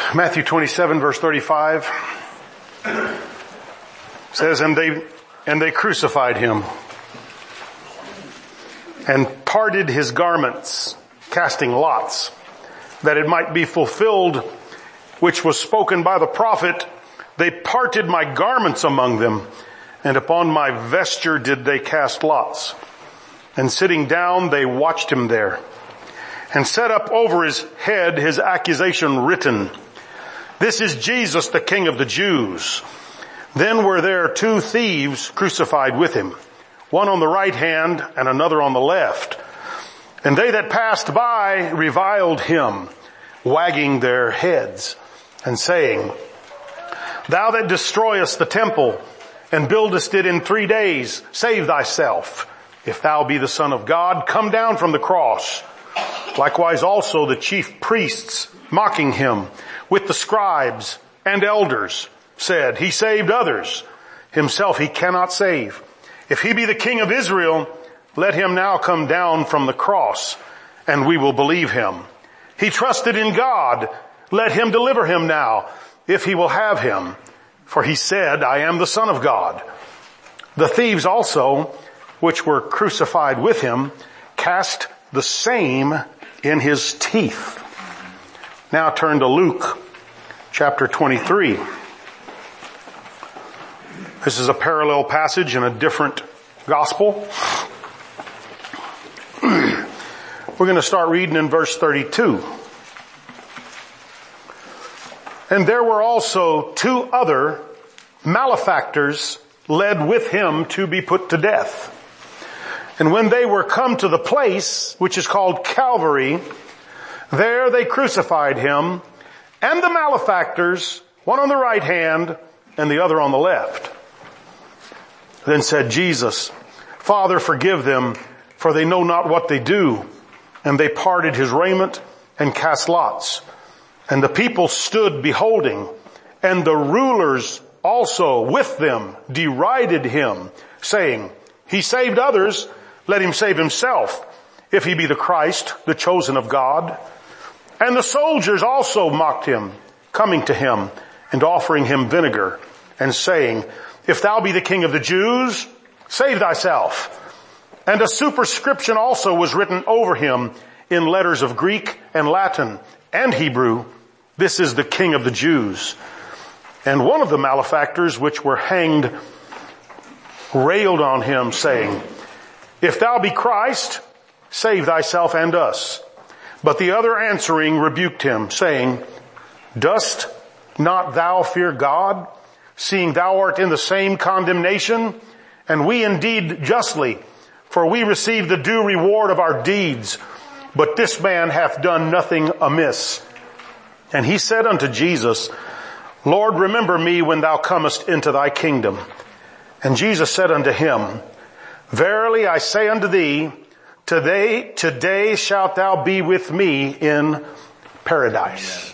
Matthew 27 verse 35 says, and they crucified him and parted his garments, casting lots, that it might be fulfilled, which was spoken by the prophet, they parted my garments among them, and upon my vesture did they cast lots. And sitting down, they watched him there, and set up over his head his accusation written, This is Jesus, the King of the Jews. Then were there two thieves crucified with him, one on the right hand and another on the left. And they that passed by reviled him, wagging their heads and saying, Thou that destroyest the temple and buildest it in 3 days, save thyself. If thou be the Son of God, come down from the cross. Likewise also the chief priests, mocking him, with the scribes and elders, said, He saved others. Himself he cannot save. If he be the King of Israel, let him now come down from the cross, and we will believe him. He trusted in God. Let him deliver him now, if he will have him. For he said, I am the Son of God. The thieves also, which were crucified with him, cast the same in his teeth. Now turn to Luke chapter 23. This is a parallel passage in a different gospel. We're going to start reading in verse 32. And there were also two other malefactors led with him to be put to death. And when they were come to the place which is called Calvary, there they crucified him and the malefactors, one on the right hand and the other on the left. Then said Jesus, Father, forgive them, for they know not what they do. And they parted his raiment and cast lots. And the people stood beholding, and the rulers also with them derided him, saying, He saved others, let him save himself, if he be the Christ, the chosen of God. And the soldiers also mocked him, coming to him and offering him vinegar, and saying, If thou be the King of the Jews, save thyself. And a superscription also was written over him in letters of Greek and Latin and Hebrew, This is the King of the Jews. And one of the malefactors which were hanged railed on him, saying, If thou be Christ, save thyself and us. But the other answering rebuked him, saying, Dost not thou fear God, seeing thou art in the same condemnation? And we indeed justly, for we receive the due reward of our deeds. But this man hath done nothing amiss. And he said unto Jesus, Lord, remember me when thou comest into thy kingdom. And Jesus said unto him, Verily I say unto thee, today shalt thou be with me in paradise.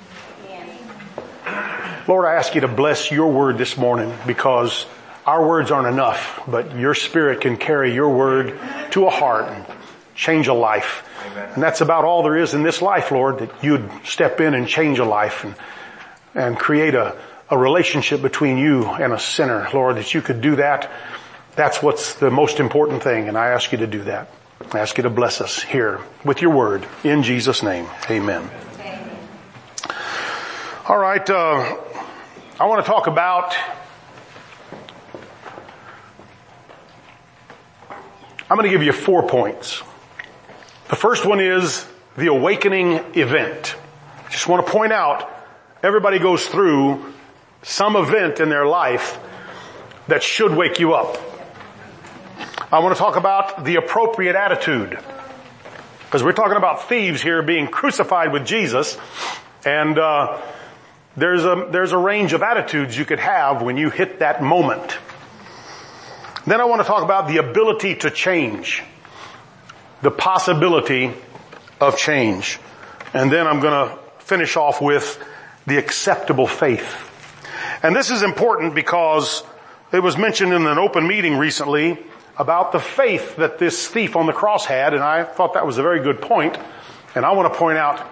Lord, I ask you to bless your word this morning, because our words aren't enough, but your Spirit can carry your word to a heart and change a life. Amen. And that's about all there is in this life, Lord, that you'd step in and change a life and create a relationship between you and a sinner. Lord, that you could do that. That's what's the most important thing, and I ask you to do that. I ask you to bless us here with your word. In Jesus' name, amen. Amen. All right, I want to talk about, I'm going to give you 4 points. The first one is the awakening event. I just want to point out, everybody goes through some event in their life that should wake you up. I want to talk about the appropriate attitude, because we're talking about thieves here being crucified with Jesus, and there's a range of attitudes you could have when you hit that moment. Then I want to talk about the ability to change, the possibility of change. And then I'm going to finish off with the acceptable faith. And this is important because it was mentioned in an open meeting recently about the faith that this thief on the cross had, and I thought that was a very good point. And I want to point out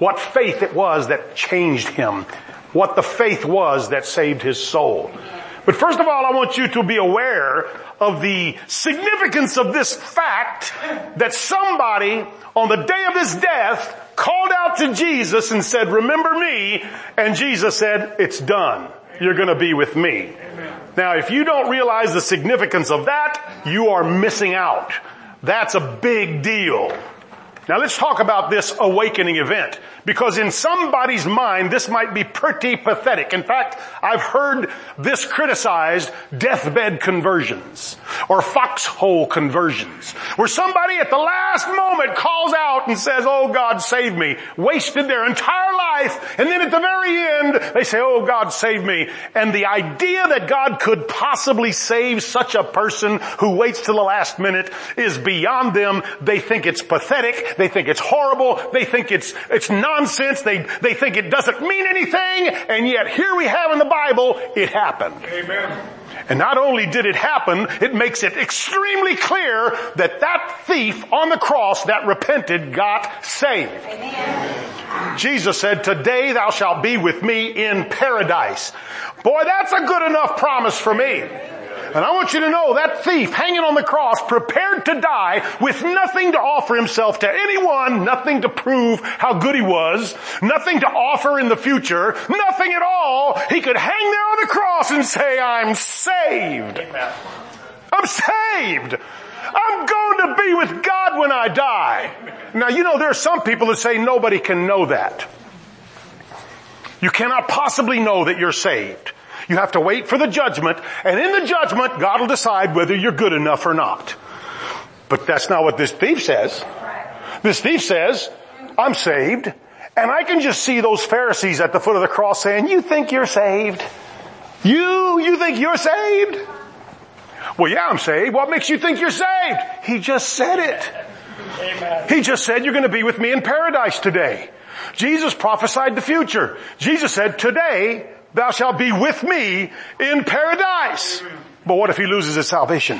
what faith it was that changed him, what the faith was that saved his soul. But first of all, I want you to be aware of the significance of this fact that somebody on the day of his death called out to Jesus and said, remember me. And Jesus said, it's done. You're going to be with me. Now, if you don't realize the significance of that, you are missing out. That's a big deal. Now let's talk about this awakening event, because in somebody's mind this might be pretty pathetic. In fact, I've heard this criticized, deathbed conversions or foxhole conversions, where somebody at the last moment calls out and says, oh God, save me, wasted their entire life, and then at the very end they say, oh God, save me. And the idea that God could possibly save such a person who waits till the last minute is beyond them. They think it's pathetic. They think it's horrible. They think it's nonsense. They think it doesn't mean anything. And yet here we have in the Bible, it happened. Amen. And not only did it happen, it makes it extremely clear that that thief on the cross that repented got saved. Amen. Jesus said, today thou shalt be with me in paradise. Boy, that's a good enough promise for me. And I want you to know that thief hanging on the cross, prepared to die with nothing to offer himself to anyone, nothing to prove how good he was, nothing to offer in the future, nothing at all. He could hang there on the cross and say, I'm saved. I'm saved. I'm going to be with God when I die. Now, you know, there are some people that say nobody can know that. You cannot possibly know that you're saved. You have to wait for the judgment, and in the judgment, God will decide whether you're good enough or not. But that's not what this thief says. This thief says, I'm saved, and I can just see those Pharisees at the foot of the cross saying, you think you're saved? You think you're saved? Well, yeah, I'm saved. What makes you think you're saved? He just said it. Amen. He just said, you're going to be with me in paradise today. Jesus prophesied the future. Jesus said, today, thou shalt be with me in paradise. But what if he loses his salvation?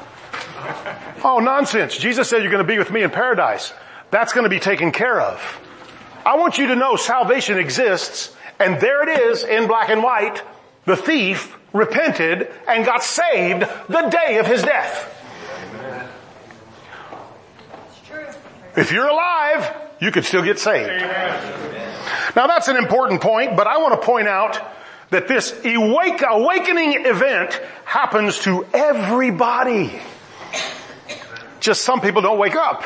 Oh, nonsense. Jesus said you're going to be with me in paradise. That's going to be taken care of. I want you to know salvation exists, and there it is in black and white. The thief repented and got saved the day of his death. If you're alive, you could still get saved. Now that's an important point, but I want to point out that this awakening event happens to everybody. Just some people don't wake up.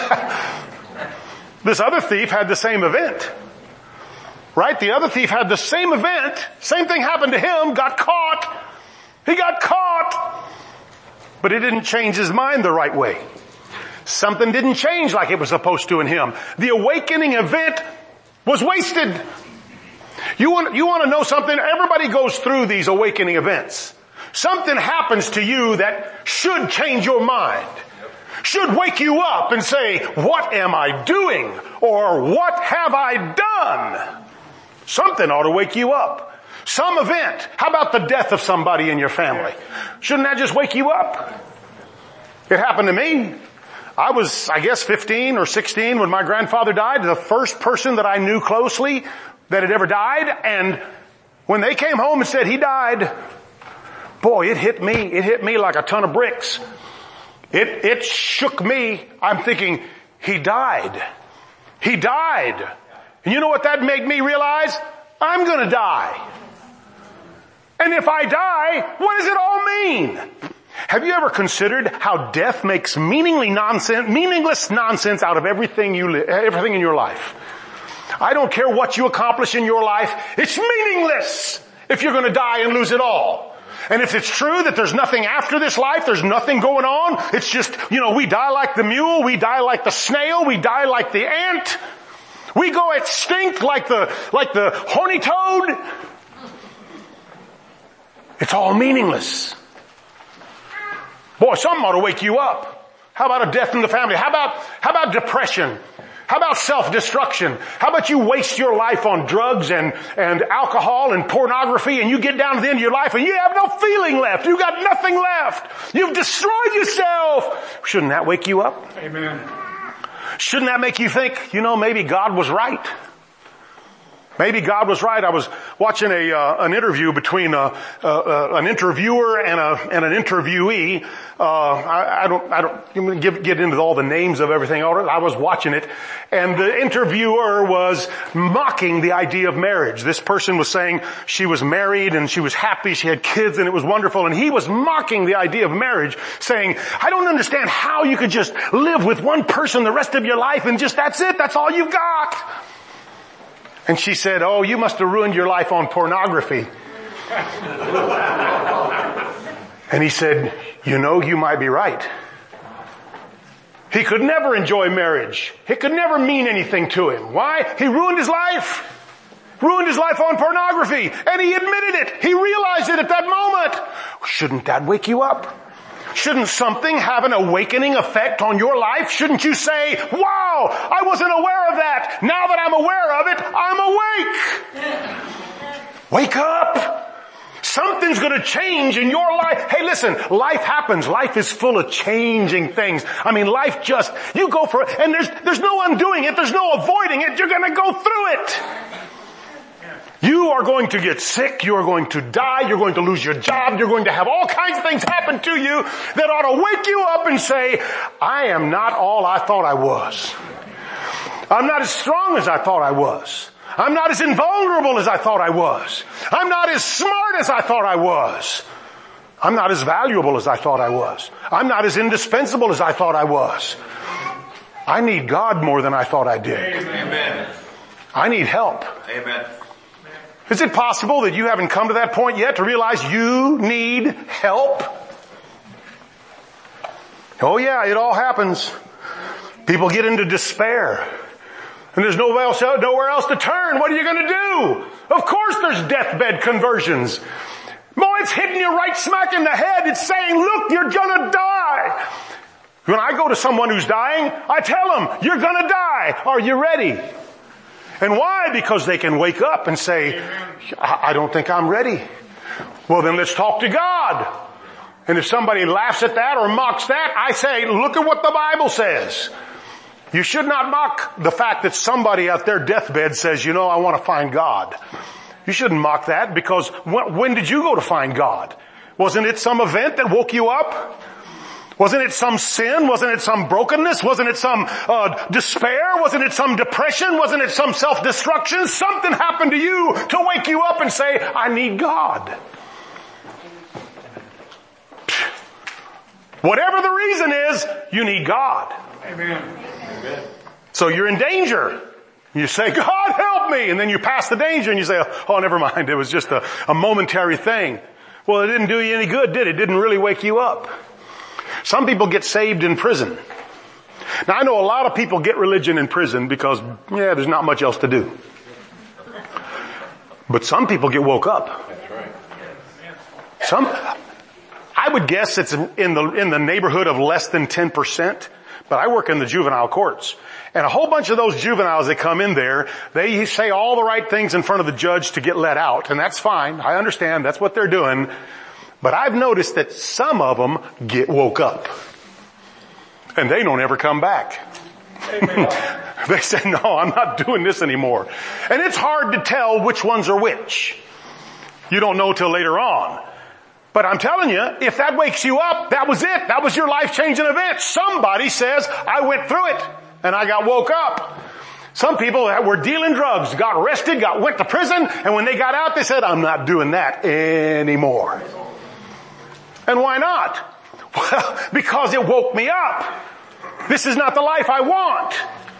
This other thief had the same event. Right? The other thief had the same event. Same thing happened to him. Got caught. He got caught. But it didn't change his mind the right way. Something didn't change like it was supposed to in him. The awakening event was wasted. You want to know something? Everybody goes through these awakening events. Something happens to you that should change your mind. Should wake you up and say, what am I doing? Or what have I done? Something ought to wake you up. Some event. How about the death of somebody in your family? Shouldn't that just wake you up? It happened to me. I was, 15 or 16 when my grandfather died, the first person that I knew closely that had ever died. And when they came home and said he died, boy, it hit me. It hit me like a ton of bricks. It shook me. I'm thinking, he died. He died. And you know what that made me realize? I'm going to die. And if I die, what does it all mean? Have you ever considered how death makes meaningless nonsense out of everything in your life? I don't care what you accomplish in your life. It's meaningless if you're going to die and lose it all. And if it's true that there's nothing after this life, there's nothing going on, it's just, we die like the mule, we die like the snail, we die like the ant, we go extinct like the horny toad. It's all meaningless. Boy, something ought to wake you up. How about a death in the family? How about depression? How about self-destruction? How about you waste your life on drugs and alcohol and pornography, and you get down to the end of your life and you have no feeling left. You got nothing left. You've destroyed yourself. Shouldn't that wake you up? Amen. Shouldn't that make you think, maybe God was right? Maybe God was right. I was watching an interview between an interviewer and an interviewee. I don't get into all the names of everything. I was watching it, and the interviewer was mocking the idea of marriage. This person was saying she was married and she was happy, she had kids, and it was wonderful. And he was mocking the idea of marriage, saying, "I don't understand how you could just live with one person the rest of your life and just that's it. That's all you've got." And she said, "Oh, you must have ruined your life on pornography." And he said, "You might be right." He could never enjoy marriage. It could never mean anything to him. Why? He ruined his life. Ruined his life on pornography. And he admitted it. He realized it at that moment. Shouldn't that wake you up? Shouldn't something have an awakening effect on your life? Shouldn't you say, "Wow, I wasn't aware of that. Now that I'm aware of it, I'm awake." Wake up. Something's going to change in your life. Hey, listen, life happens. Life is full of changing things. I mean, life just, you go for it, and there's no undoing it. There's no avoiding it. You're going to go through it. You are going to get sick. You are going to die. You're going to lose your job. You're going to have all kinds of things happen to you that ought to wake you up and say, "I am not all I thought I was. I'm not as strong as I thought I was. I'm not as invulnerable as I thought I was. I'm not as smart as I thought I was. I'm not as valuable as I thought I was. I'm not as indispensable as I thought I was. I need God more than I thought I did. Amen. I need help." Amen. Is it possible that you haven't come to that point yet to realize you need help? Oh yeah, it all happens. People get into despair. And there's nowhere else to turn. What are you going to do? Of course there's deathbed conversions. Boy, it's hitting you right smack in the head. It's saying, "Look, you're going to die." When I go to someone who's dying, I tell them, "You're going to die. Are you ready?" And why? Because they can wake up and say, "I don't think I'm ready." Well, then let's talk to God. And if somebody laughs at that or mocks that, I say, look at what the Bible says. You should not mock the fact that somebody at their deathbed says, "I want to find God." You shouldn't mock that, because when did you go to find God? Wasn't it some event that woke you up? Wasn't it some sin? Wasn't it some brokenness? Wasn't it some despair? Wasn't it some depression? Wasn't it some self-destruction? Something happened to you to wake you up and say, "I need God." Whatever the reason is, you need God. Amen. So you're in danger. You say, "God help me," and then you pass the danger and you say, "Oh, never mind. It was just a momentary thing." Well, it didn't do you any good, did it? It didn't really wake you up. Some people get saved in prison. Now, I know a lot of people get religion in prison because, there's not much else to do. But some people get woke up. That's right. I would guess it's in the neighborhood of less than 10%, but I work in the juvenile courts. And a whole bunch of those juveniles that come in there, they say all the right things in front of the judge to get let out, and that's fine. I understand. That's what they're doing. But I've noticed that some of them get woke up. And they don't ever come back. They say, "No, I'm not doing this anymore." And it's hard to tell which ones are which. You don't know till later on. But I'm telling you, if that wakes you up, that was it. That was your life-changing event. Somebody says, "I went through it and I got woke up." Some people that were dealing drugs got arrested, went to prison, and when they got out, they said, "I'm not doing that anymore." And why not? Well, because it woke me up. This is not the life I want.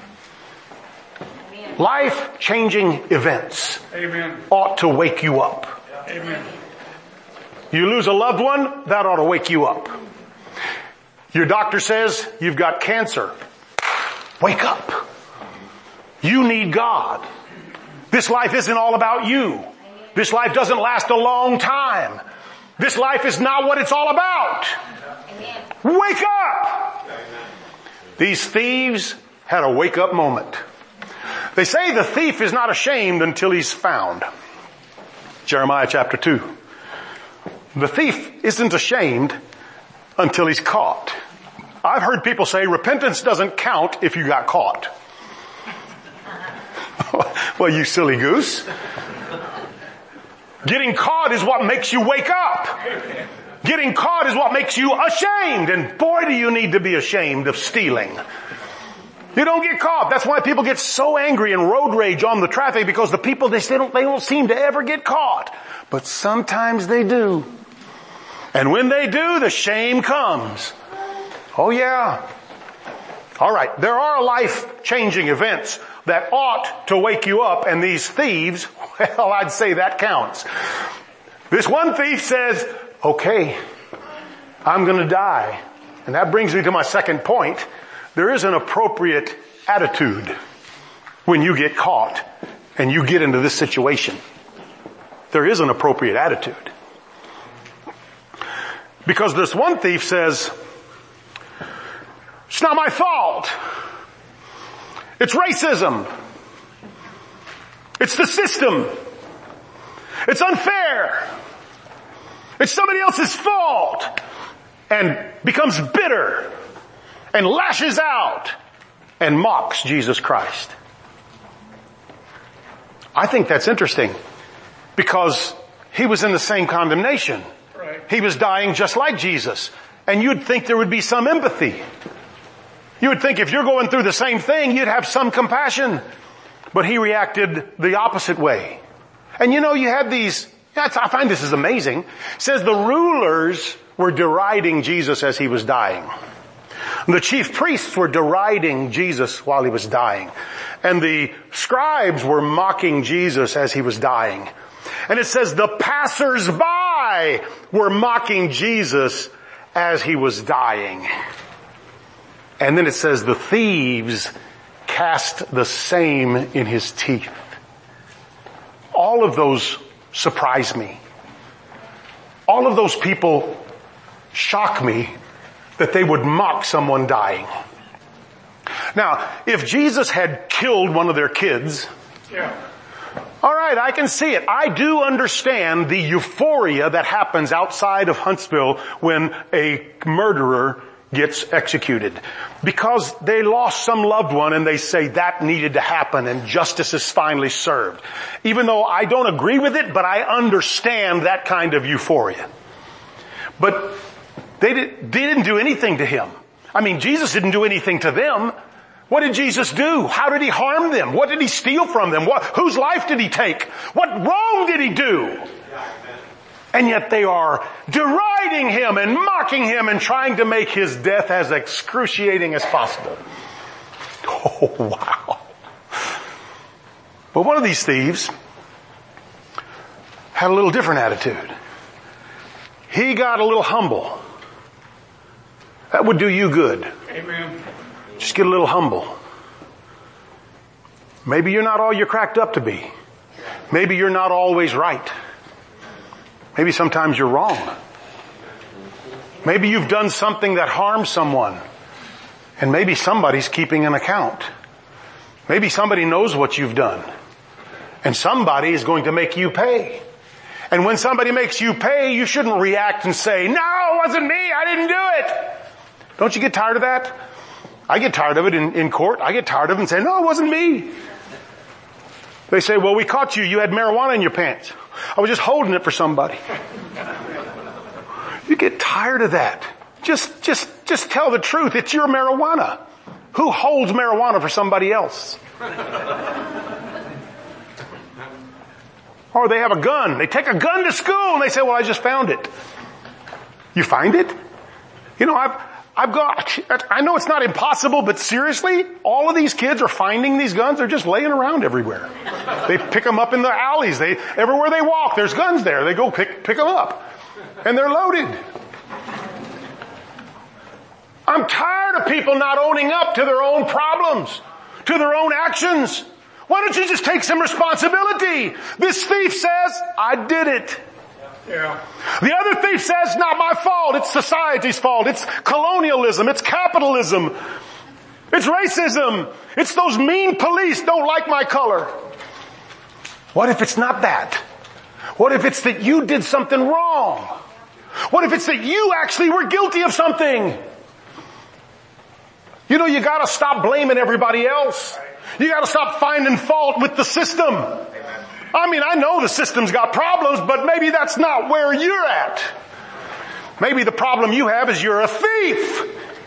Life-changing events ought to wake you up. Amen. You lose a loved one, that ought to wake you up. Your doctor says you've got cancer. Wake up. You need God. This life isn't all about you. This life doesn't last a long time. This life is not what it's all about. Wake up. These thieves had a wake up moment. They say the thief is not ashamed until he's found. Jeremiah chapter 2. The thief isn't ashamed until he's caught. I've heard people say repentance doesn't count if you got caught. Well, you silly goose. Getting caught is what makes you wake up. Getting caught is what makes you ashamed. And boy, do you need to be ashamed of stealing. You don't get caught. That's why people get so angry and road rage on the traffic, because the people, they don't seem to ever get caught. But sometimes they do. And when they do, the shame comes. Oh yeah. All right. There are life-changing events that ought to wake you up, and these thieves, well, I'd say that counts. This one thief says, okay, I'm going to die. And that brings me to my second point. There is an appropriate attitude when you get caught and you get into this situation. There is an appropriate attitude. Because this one thief says, it's not my fault. It's racism. It's the system. It's unfair. It's somebody else's fault. And becomes bitter and lashes out and mocks Jesus Christ. I think that's interesting because he was in the same condemnation. Right. He was dying just like Jesus. And you'd think there would be some empathy. You would think if you're going through the same thing, you'd have some compassion. But he reacted the opposite way. And you know, you had these, I find this is amazing. It says the rulers were deriding Jesus as he was dying. The chief priests were deriding Jesus while he was dying. And the scribes were mocking Jesus as he was dying. And it says the passers-by were mocking Jesus as he was dying. And then it says the thieves cast the same in his teeth. All of those surprise me. All of those people shock me that they would mock someone dying. Now, if Jesus had killed one of their kids, all right, I can see it. I do understand the euphoria that happens outside of Huntsville when a murderer gets executed. Because they lost some loved one and they say that needed to happen and justice is finally served. Even though I don't agree with it, but I understand that kind of euphoria. But they didn't do anything to him. I mean, Jesus didn't do anything to them. What did Jesus do? How did he harm them? What did he steal from them? Whose life did he take? What wrong did he do? And yet they are deriding him and mocking him and trying to make his death as excruciating as possible. Oh, wow. But one of these thieves had a little different attitude. He got a little humble. That would do you good. Amen. Just get a little humble. Maybe you're not all you're cracked up to be. Maybe you're not always right. Maybe sometimes you're wrong. Maybe you've done something that harms someone. And maybe somebody's keeping an account. Maybe somebody knows what you've done. And somebody is going to make you pay. And when somebody makes you pay, you shouldn't react and say, no, it wasn't me, I didn't do it. Don't you get tired of that? I get tired of it in court. I get tired of them saying, no, it wasn't me. They say, well, we caught you. You had marijuana in your pants. I was just holding it for somebody. You get tired of that. Just tell the truth. It's your marijuana. Who holds marijuana for somebody else? Or they have a gun. They take a gun to school and they say, well, I just found it. You find it? You know, I know it's not impossible, but seriously, all of these kids are finding these guns. They're just laying around everywhere. They pick them up in the alleys. Everywhere they walk, there's guns there. They go pick them up. And they're loaded. I'm tired of people not owning up to their own problems, to their own actions. Why don't you just take some responsibility? This thief says, I did it. Yeah. The other thief says, not my fault. It's society's fault. It's colonialism. It's capitalism. It's racism. It's those mean police don't like my color. What if it's not that? What if it's that you did something wrong? What if it's that you actually were guilty of something? You know, you gotta stop blaming everybody else. You got to stop finding fault with the system. I mean, I know the system's got problems, but maybe that's not where you're at. Maybe the problem you have is you're a thief.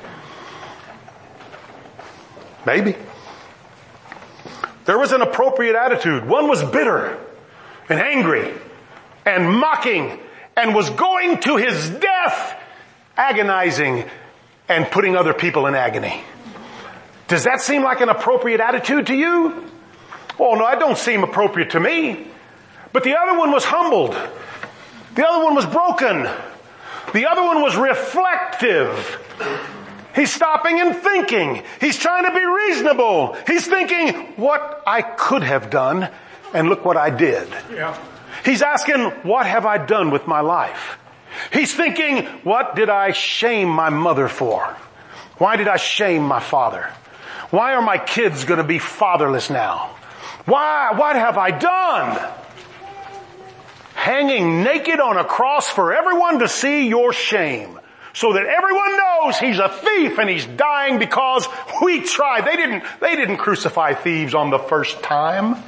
Maybe. There was an appropriate attitude. One was bitter and angry and mocking and was going to his death, agonizing and putting other people in agony. Does that seem like an appropriate attitude to you? Oh no, it don't seem appropriate to me. But the other one was humbled. The other one was broken. The other one was reflective. He's stopping and thinking. He's trying to be reasonable. He's thinking what I could have done, and look what I did. Yeah. He's asking, what have I done with my life? He's thinking, what did I shame my mother for? Why did I shame my father? Why are my kids going to be fatherless now? Why? What have I done? Hanging naked on a cross for everyone to see your shame. So that everyone knows he's a thief and he's dying because we tried. They didn't crucify thieves on the first time.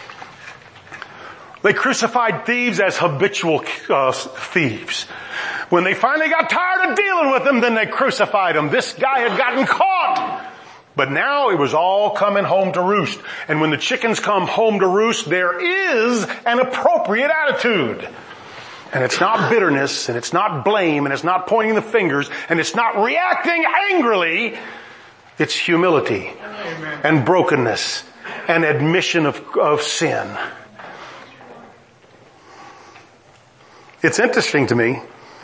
They crucified thieves as habitual thieves. When they finally got tired of dealing with them, then they crucified them. This guy had gotten caught. But now it was all coming home to roost. And when the chickens come home to roost, there is an appropriate attitude. And it's not bitterness, and it's not blame, and it's not pointing the fingers, and it's not reacting angrily. It's humility. Amen. And brokenness and admission of sin. It's interesting to me.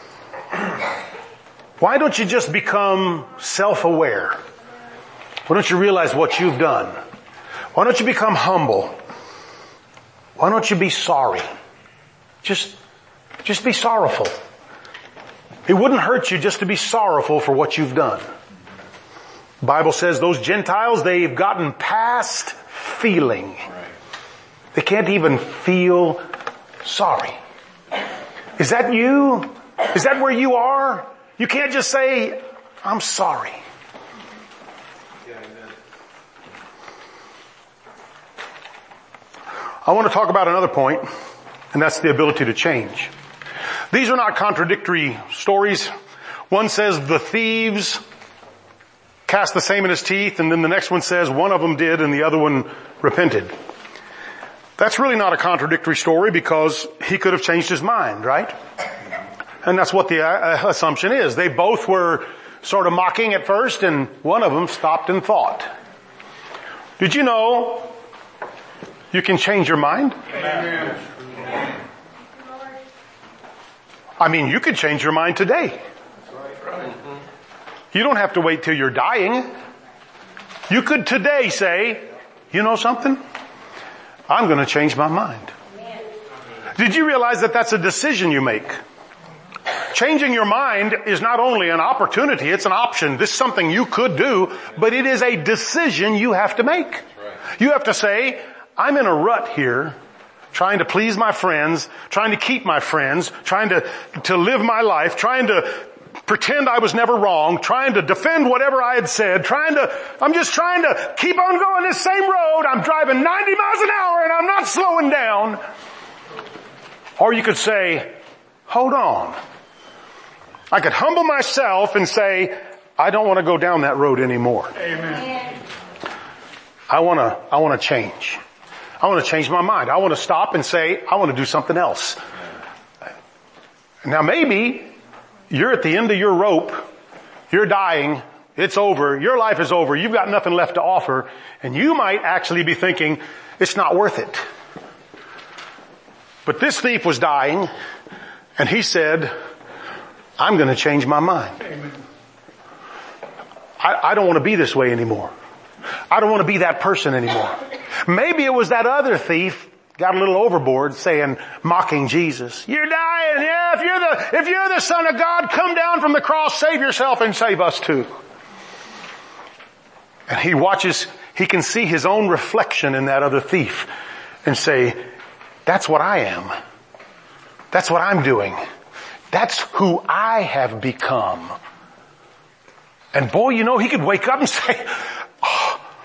Why don't you just become self-aware? Why don't you realize what you've done? Why don't you become humble? Why don't you be sorry? Just be sorrowful. It wouldn't hurt you just to be sorrowful for what you've done. The Bible says those Gentiles, they've gotten past feeling. They can't even feel sorry. Is that you? Is that where you are? You can't just say, I'm sorry. I want to talk about another point, and that's the ability to change. These are not contradictory stories. One says the thieves cast the same in his teeth, and then the next one says one of them did and the other one repented. That's really not a contradictory story because he could have changed his mind, right? And that's what the assumption is. They both were sort of mocking at first, and one of them stopped and thought. Did you know you can change your mind? Amen. I mean, you could change your mind today. You don't have to wait till you're dying. You could today say, you know something? I'm going to change my mind. Did you realize that that's a decision you make? Changing your mind is not only an opportunity, it's an option. This is something you could do, but it is a decision you have to make. You have to say, I'm in a rut here, trying to please my friends, trying to keep my friends, trying to live my life, trying to pretend I was never wrong, trying to defend whatever I had said, I'm just trying to keep on going this same road. I'm driving 90 miles an hour and I'm not slowing down. Or you could say, hold on. I could humble myself and say, I don't want to go down that road anymore. Amen. I want to change. I want to change my mind. I want to stop and say, I want to do something else. Now maybe you're at the end of your rope. You're dying. It's over. Your life is over. You've got nothing left to offer. And you might actually be thinking, it's not worth it. But this thief was dying, and he said, I'm going to change my mind. I don't want to be this way anymore. I don't want to be that person anymore. Maybe it was that other thief got a little overboard saying, mocking Jesus. You're dying. Yeah, if you're the Son of God, come down from the cross, save yourself and save us too. And he can see his own reflection in that other thief and say, that's what I am. That's what I'm doing. That's who I have become. And boy, he could wake up and say,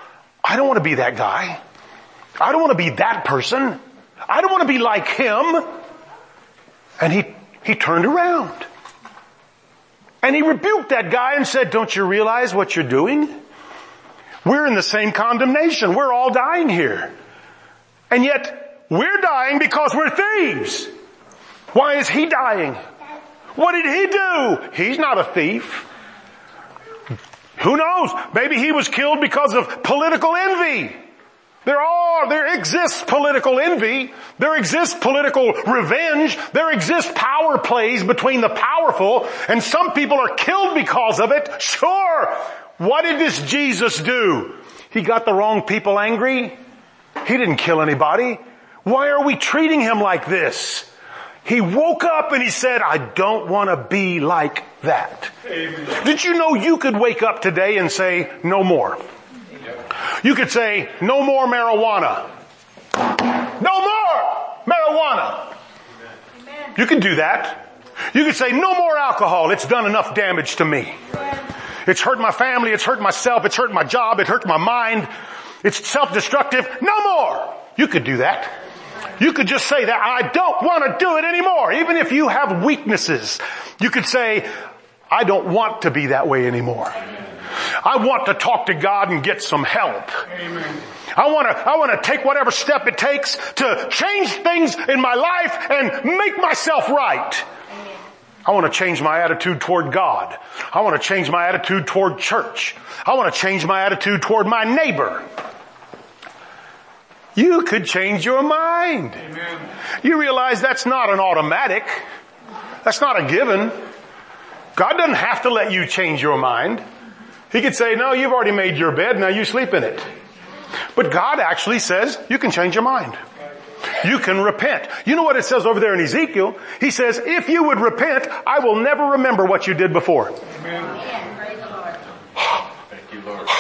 I don't want to be that guy. I don't want to be that person. I don't want to be like him. And he turned around. And he rebuked that guy and said, don't you realize what you're doing? We're in the same condemnation. We're all dying here. And yet, we're dying because we're thieves. Why is he dying? What did he do? He's not a thief. Who knows? Maybe he was killed because of political envy. There exists political envy. There exists political revenge. There exists power plays between the powerful, and some people are killed because of it. Sure. What did this Jesus do? He got the wrong people angry. He didn't kill anybody. Why are we treating him like this? He woke up and he said, I don't want to be like that. Amen. Did you know you could wake up today and say, no more? You could say, no more marijuana. No more marijuana. Amen. You could do that. You could say, no more alcohol. It's done enough damage to me. It's hurt my family. It's hurt myself. It's hurt my job. It hurt my mind. It's self-destructive. No more. You could do that. You could just say that I don't want to do it anymore. Even if you have weaknesses, you could say, I don't want to be that way anymore. I want to talk to God and get some help. Amen. I want to take whatever step it takes to change things in my life and make myself right. Amen. I want to change my attitude toward God. I want to change my attitude toward church. I want to change my attitude toward my neighbor. You could change your mind. Amen. You realize that's not an automatic. That's not a given. God doesn't have to let you change your mind. He could say, no, you've already made your bed, now you sleep in it. But God actually says, you can change your mind. You can repent. You know what it says over there in Ezekiel? He says, if you would repent, I will never remember what you did before. Amen. Praise the Lord. Thank you, Lord.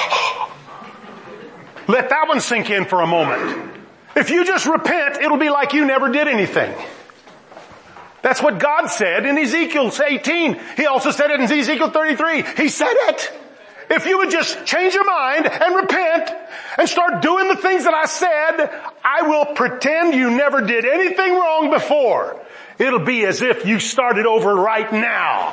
Let that one sink in for a moment. If you just repent, it'll be like you never did anything. That's what God said in Ezekiel 18. He also said it in Ezekiel 33. He said it. If you would just change your mind and repent and start doing the things that I said, I will pretend you never did anything wrong before. It'll be as if you started over right now.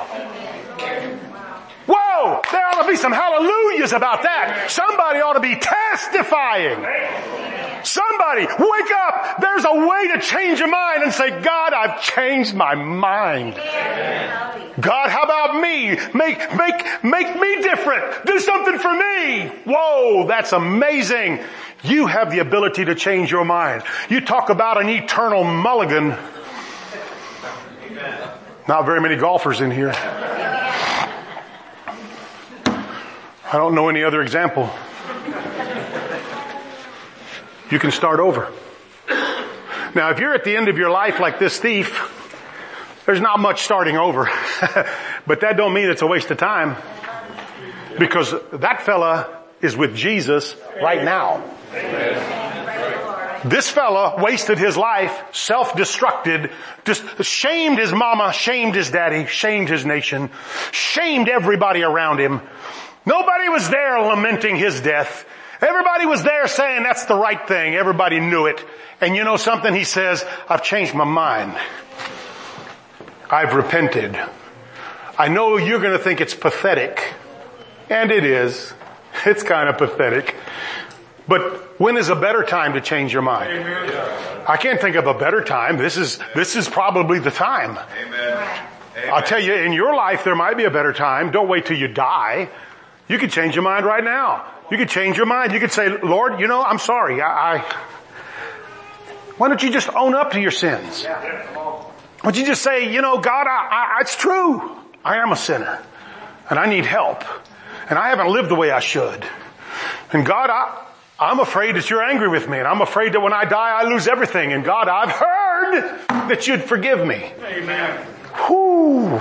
Whoa! There ought to be some hallelujahs about that. Somebody ought to be testifying. Somebody, wake up! There's a way to change your mind and say, God, I've changed my mind. God, how about me? Make me different. Do something for me. Whoa, that's amazing. You have the ability to change your mind. You talk about an eternal mulligan. Not very many golfers in here. I don't know any other example. You can start over. Now, if you're at the end of your life like this thief, there's not much starting over. But that don't mean it's a waste of time. Because that fella is with Jesus right now. This fella wasted his life, self-destructed, just shamed his mama, shamed his daddy, shamed his nation, shamed everybody around him. Nobody was there lamenting his death. Everybody was there saying that's the right thing. Everybody knew it. And you know something? He says, I've changed my mind. I've repented. I know you're going to think it's pathetic. And it is. It's kind of pathetic. But when is a better time to change your mind? Amen. I can't think of a better time. This is probably the time. Amen. I'll tell you, in your life there might be a better time. Don't wait till you die. You could change your mind right now. You could change your mind. You could say, Lord, you know, I'm sorry. Why don't you just own up to your sins? Why don't you just say, you know, God, it's true. I am a sinner and I need help and I haven't lived the way I should. And God, I'm afraid that you're angry with me and I'm afraid that when I die I lose everything. And God, I've heard that you'd forgive me. Amen. Whew.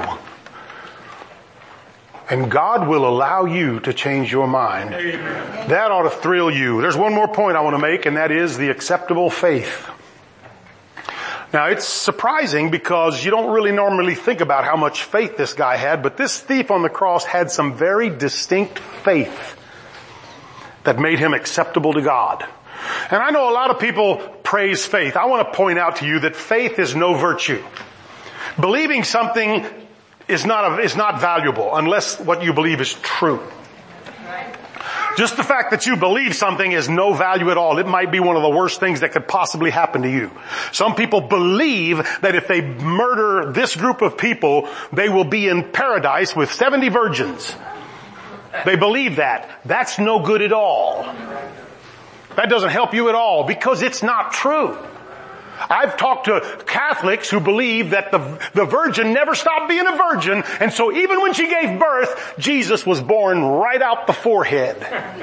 And God will allow you to change your mind. Amen. That ought to thrill you. There's one more point I want to make, and that is the acceptable faith. Now, it's surprising because you don't really normally think about how much faith this guy had, but this thief on the cross had some very distinct faith. that made him acceptable to God. And I know a lot of people praise faith. I want to point out to you that faith is no virtue. Believing something is not valuable unless what you believe is true. Just the fact that you believe something is no value at all. It might be one of the worst things that could possibly happen to you. Some people believe that if they murder this group of people, they will be in paradise with 70 virgins. They believe that. That's no good at all. That doesn't help you at all because it's not true. I've talked to Catholics who believe that the virgin never stopped being a virgin, and so even when she gave birth, Jesus was born right out the forehead.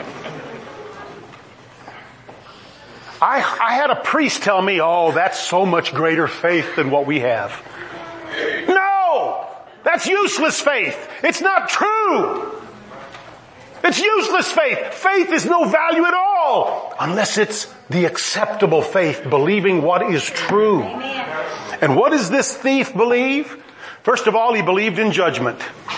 I had a priest tell me, oh, that's so much greater faith than what we have. No! That's useless faith. It's not true. It's useless faith. Faith is no value at all unless it's the acceptable faith, believing what is true. Amen. And what does this thief believe? First of all, he believed in judgment.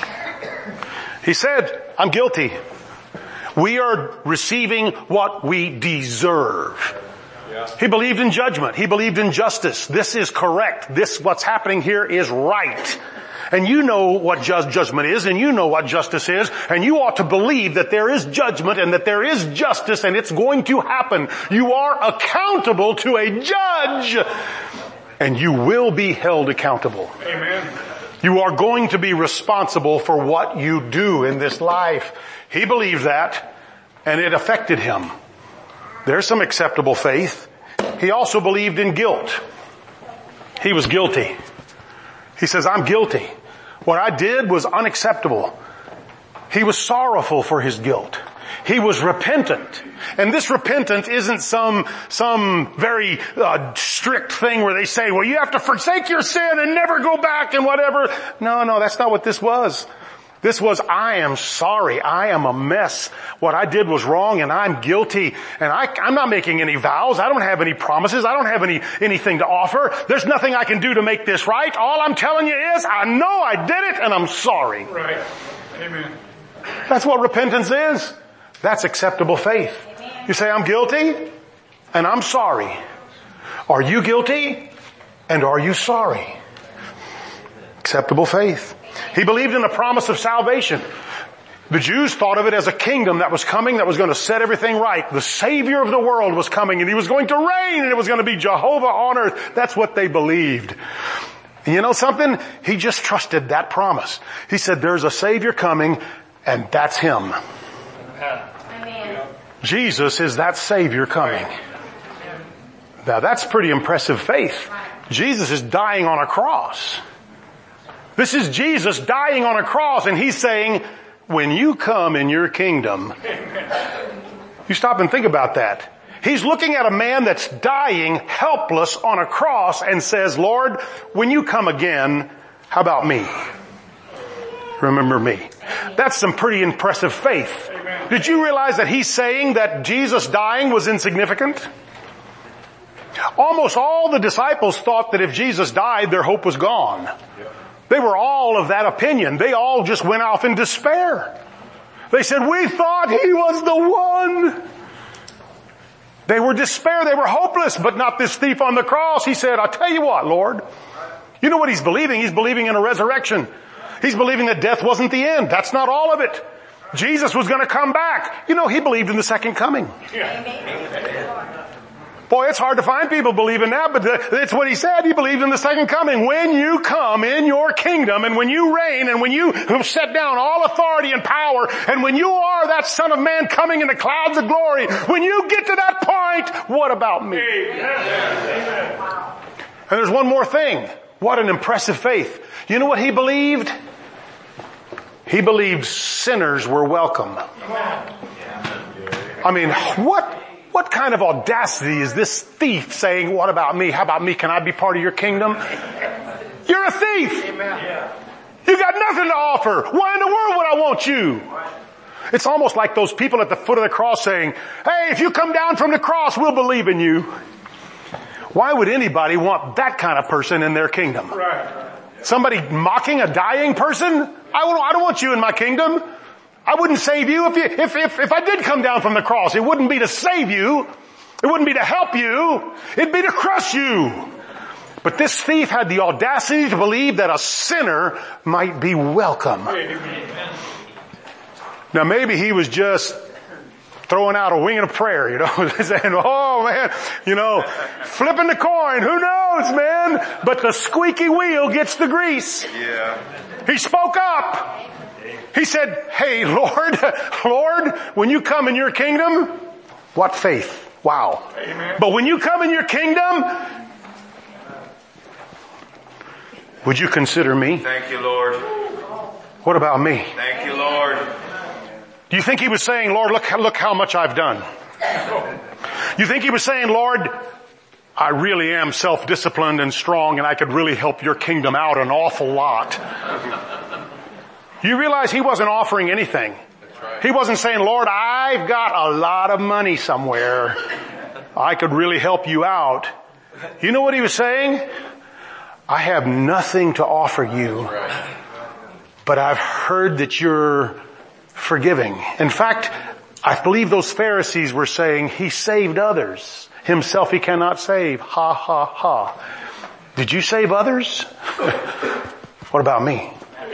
He said, I'm guilty. We are receiving what we deserve. Yeah. He believed in judgment. He believed in justice. This is correct. What's happening here is right. And you know what judgment is, and you know what justice is, and you ought to believe that there is judgment and that there is justice, and it's going to happen. You are accountable to a judge, and you will be held accountable. Amen. You are going to be responsible for what you do in this life. He believed that, and it affected him. There's some acceptable faith. He also believed in guilt. He was guilty. He says, I'm guilty. What I did was unacceptable. He was sorrowful for his guilt. He was repentant. And this repentance isn't some very strict thing where they say, well, you have to forsake your sin and never go back and whatever. No, that's not what this was. This was, I am sorry. I am a mess. What I did was wrong and I'm guilty. And I'm not making any vows. I don't have any promises. I don't have anything to offer. There's nothing I can do to make this right. All I'm telling you is, I know I did it and I'm sorry. Right. Amen. That's what repentance is. That's acceptable faith. Amen. You say, I'm guilty and I'm sorry. Are you guilty and are you sorry? Acceptable faith. He believed in the promise of salvation. The Jews thought of it as a kingdom that was coming, that was going to set everything right. The Savior of the world was coming and he was going to reign and it was going to be Jehovah on earth. That's what they believed. And you know something? He just trusted that promise. He said, there's a Savior coming and that's him. Amen. Jesus is that Savior coming. Now that's pretty impressive faith. Jesus is dying on a cross. This is Jesus dying on a cross and he's saying, when you come in your kingdom, you stop and think about that. He's looking at a man that's dying helpless on a cross and says, Lord, when you come again, how about me? Remember me. That's some pretty impressive faith. Did you realize that he's saying that Jesus dying was insignificant? Almost all the disciples thought that if Jesus died, their hope was gone. They were all of that opinion. They all just went off in despair. They said, we thought he was the one. They were despair. They were hopeless, but not this thief on the cross. He said, I'll tell you what, Lord. You know what he's believing? He's believing in a resurrection. He's believing that death wasn't the end. That's not all of it. Jesus was going to come back. You know, he believed in the second coming. Boy, it's hard to find people believing that, but it's what he said. He believed in the second coming. When you come in your kingdom and when you reign and when you set down all authority and power and when you are that Son of Man coming in the clouds of glory, when you get to that point, what about me? Amen. And there's one more thing. What an impressive faith. You know what he believed? He believed sinners were welcome. I mean, what kind of audacity is this thief saying, what about me? How about me? Can I be part of your kingdom? You're a thief. Amen. You got nothing to offer. Why in the world would I want you? It's almost like those people at the foot of the cross saying, hey, if you come down from the cross, we'll believe in you. Why would anybody want that kind of person in their kingdom? Right. Somebody mocking a dying person? I don't want you in my kingdom. I wouldn't save you if I did come down from the cross. It wouldn't be to save you. It wouldn't be to help you. It'd be to crush you. But this thief had the audacity to believe that a sinner might be welcome. Now maybe he was just throwing out a wing and a prayer, saying, oh man, flipping the coin. Who knows, man? But the squeaky wheel gets the grease. Yeah. He spoke up. He said, hey, Lord, when you come in your kingdom, what faith? Wow. Amen. But when you come in your kingdom, would you consider me? Thank you, Lord. What about me? Thank you, Lord. Do you think he was saying, Lord, look how much I've done? You think he was saying, Lord, I really am self-disciplined and strong and I could really help your kingdom out an awful lot. You realize he wasn't offering anything. He wasn't saying, Lord, I've got a lot of money somewhere. I could really help you out. You know what he was saying? I have nothing to offer you, but I've heard that you're forgiving. In fact, I believe those Pharisees were saying he saved others. Himself he cannot save. Ha, ha, ha. Did you save others? What about me?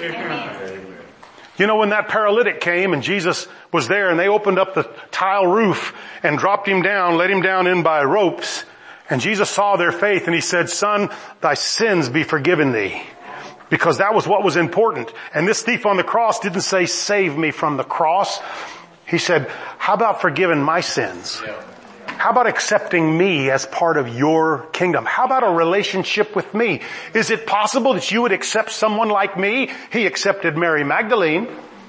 When that paralytic came and Jesus was there and they opened up the tile roof and dropped him down, let him down in by ropes, and Jesus saw their faith and he said, son, thy sins be forgiven thee. Because that was what was important. And this thief on the cross didn't say, save me from the cross. He said, how about forgiving my sins? How about accepting me as part of your kingdom? How about a relationship with me? Is it possible that you would accept someone like me? He accepted Mary Magdalene.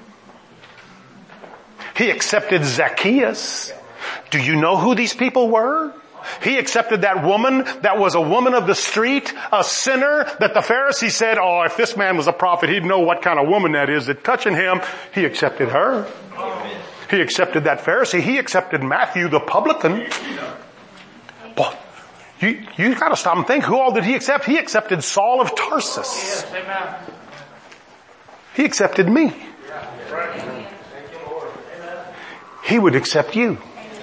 He accepted Zacchaeus. Do you know who these people were? He accepted that woman that was a woman of the street, a sinner that the Pharisees said, oh, if this man was a prophet, he'd know what kind of woman that is that's touching him. He accepted her. He accepted that Pharisee. He accepted Matthew, the publican. Boy, you got to stop and think, who all did he accept? He accepted Saul of Tarsus. He accepted me. He would accept you.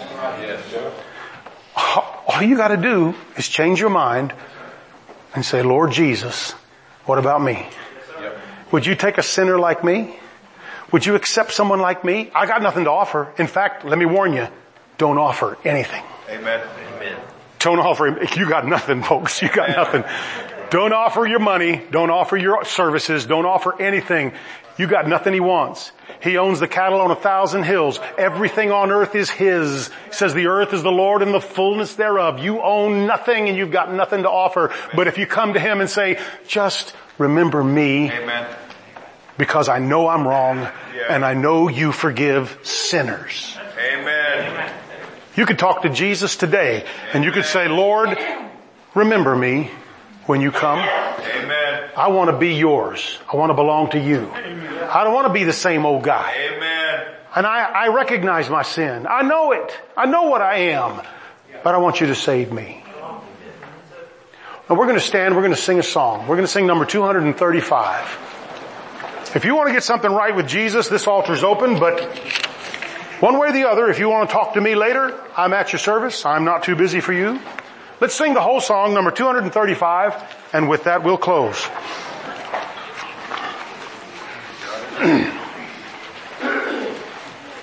All you got to do is change your mind and say, Lord Jesus, what about me? Would you take a sinner like me? Would you accept someone like me? I got nothing to offer. In fact, let me warn you, don't offer anything. Amen. Amen. Don't offer, you got nothing, folks. You got nothing. Don't offer your money. Don't offer your services. Don't offer anything. You got nothing he wants. He owns the cattle on 1,000 hills. Everything on earth is his. He says the earth is the Lord and the fullness thereof. You own nothing and you've got nothing to offer. But if you come to him and say, just remember me. Amen. Because I know I'm wrong and I know you forgive sinners. Amen. You could talk to Jesus today and you could say, Lord, remember me when you come. Amen. I want to be yours. I want to belong to you. I don't want to be the same old guy. Amen. And I recognize my sin. I know it. I know what I am. But I want you to save me. Now we're going to stand. We're going to sing a song. We're going to sing number 235. If you want to get something right with Jesus, this altar's open, but one way or the other, if you want to talk to me later, I'm at your service. I'm not too busy for you. Let's sing the whole song, number 235, and with that we'll close.